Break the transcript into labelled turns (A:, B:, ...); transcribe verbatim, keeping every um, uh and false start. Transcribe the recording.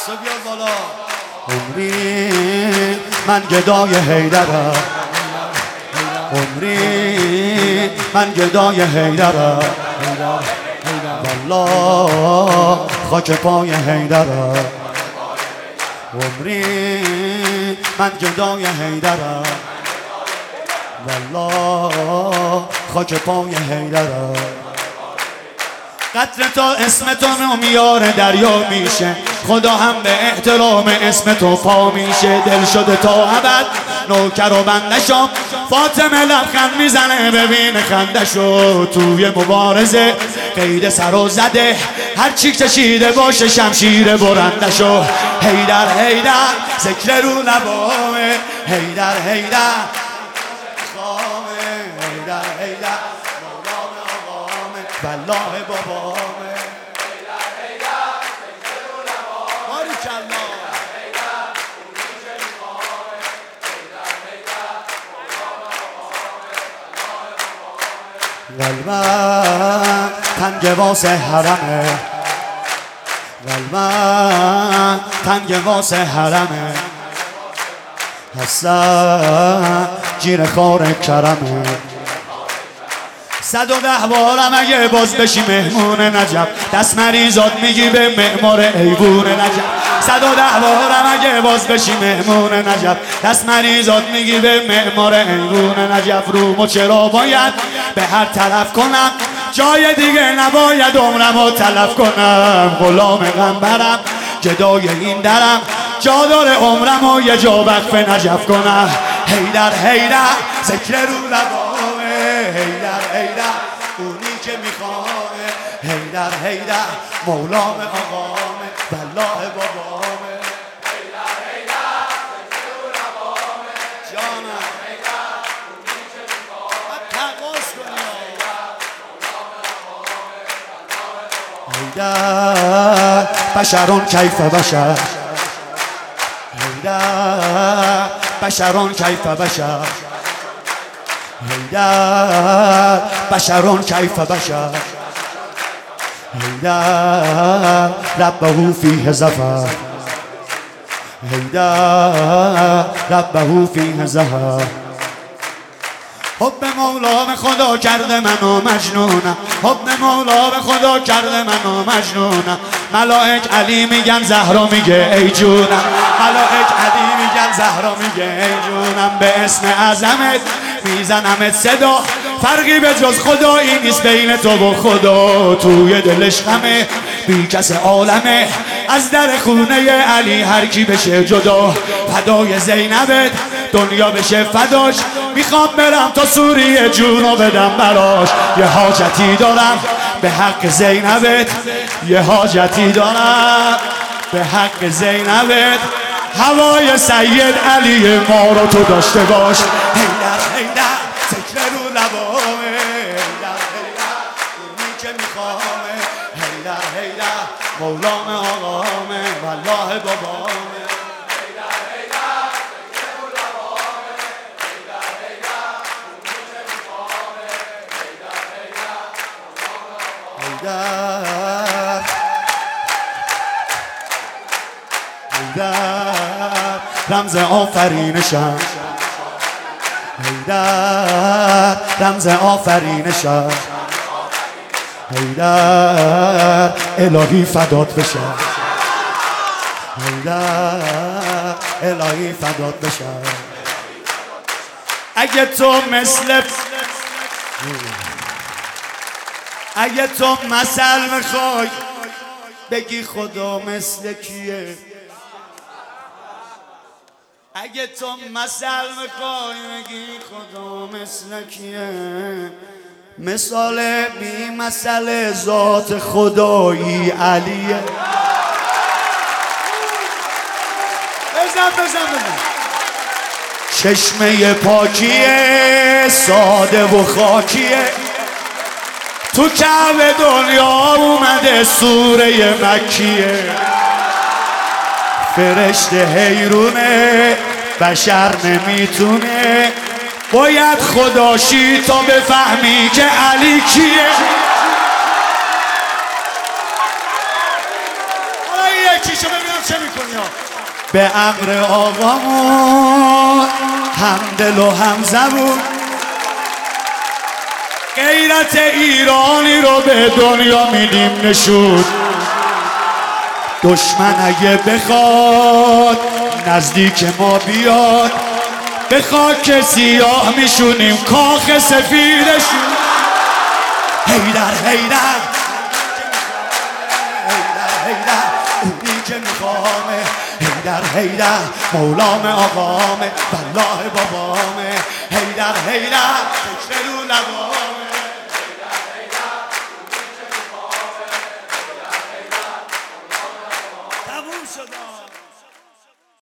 A: دستو بیار بالا. عمری من گدای حیدرم، عمری من گدای حیدرم، والله خاک پای حیدرم. عمری من گدای حیدرم، والله خاک پای حیدرم. قطر تا اسم تو میاره دریا میشه، خدا هم به احترام اسم تو پا میشه. دل شده تا ابد نوکر و بندشم، فاطمه لبخند میزنه ببین خندشو. توی مبارزه قید سر و زده، هر چی کشیده باشه شمشیر برندشو. حیدر حیدر ذکر رو لبامه، حیدر حیدر خامه، حیدر حیدر مولام آقامه، والله بابامه. حیدر حیدر ذکر رو لبامه، باریکالله. قلبم تنگ واسه حرمه، قلبم تنگ واسه حرمه، حسن جیر خار کرمه. صد و ده بارم اگه باز بشی مهمون نجف، دست مریضات میگی به معمار ایوون نجف. صد و ده بارم اگه باز بشی مهمون نجف، دست مریضات میگی به معمار ایوون نجف. رومو چرا باید به هر طرف کنم، جای دیگه نباید عمرمو تلف کنم. غلام غمبرم جدای این درم، جا داره عمرمو یه جا وقف نجف کنم. حیدر حیدر ذکر رو لبامه، حیدر حیدر اونی که میخوامه، حیدر حیدر مولام آقامه، والله بابامه. حیدر حیدر ذکر رو لبامه، جانم حیدر اونی که میخوامه، تقاس کنی حیدر بشرون کیف بشر، حیدر بشرون کیف بشر، حیدر بشرون کیف بشر، حیدر ربه فیه ظفر، حیدر ربه فیه ظفر. حب مولا به خدا کرده منو مجنونم، حب مولا به خدا کرده منو مجنونم. ملائک علی میگن زهرا میگه ای جونم، ملائک علی میگن زهرا میگه ای جونم. به اسم عظمت میزنمت صدا، فرقی به جز خدایی نیست بین تو و خدا. توی دلش غمه بی کس عالمه، از در خونه علی هر کی بشه جدا. فدای زینبت دنیا بشه فداش، میخوام برم تا سوریه جونو بدم براش. یه حاجتی دارم به حق زینبت، یه حاجتی دارم به حق زینبت. هوای سید علی ما رو تو داشته باش. حیدر حیدر ذکر رو لبامه، حیدر حیدر اونی که میخوامه، حیدر حیدر مولام آقامه، والله بابامه. حیدر حیدر رمز آفرینشم، حیدر رمز آفرینشم، حیدر الهی فدات بشم، حیدر الهی فدات بشم. اگه تو مثل اگه تو مثل میخوای بگی خدا مثل کیه، اگه تو مثل میخوای بگی خدا مثل کیه، مثال بی مثل ذات خدایی علیه. بزن بزن بزن. چشمه پاکیه ساده و خاکیه، تو کعبه دنیا اومده سوره مکیه. فرشته حیرونه بشر نمیتونه، باید خداشی تا بفهمی که علی کیه. یکیشو ببینم چه میکنی ها. به امر آقامون هم دل و هم زبون غیرت ایرانی رو به دنیا میدیم نشون. دشمن اگه بخواد نزدیک ما بیاد به خاک سیاه میشونیم کاخ سفیدشون. حیدر حیدر حیدر حیدر اونی که میخوامه. حیدر حیدر مولام آقامه والله بابامه. حیدر حیدر فکر رو لبامه.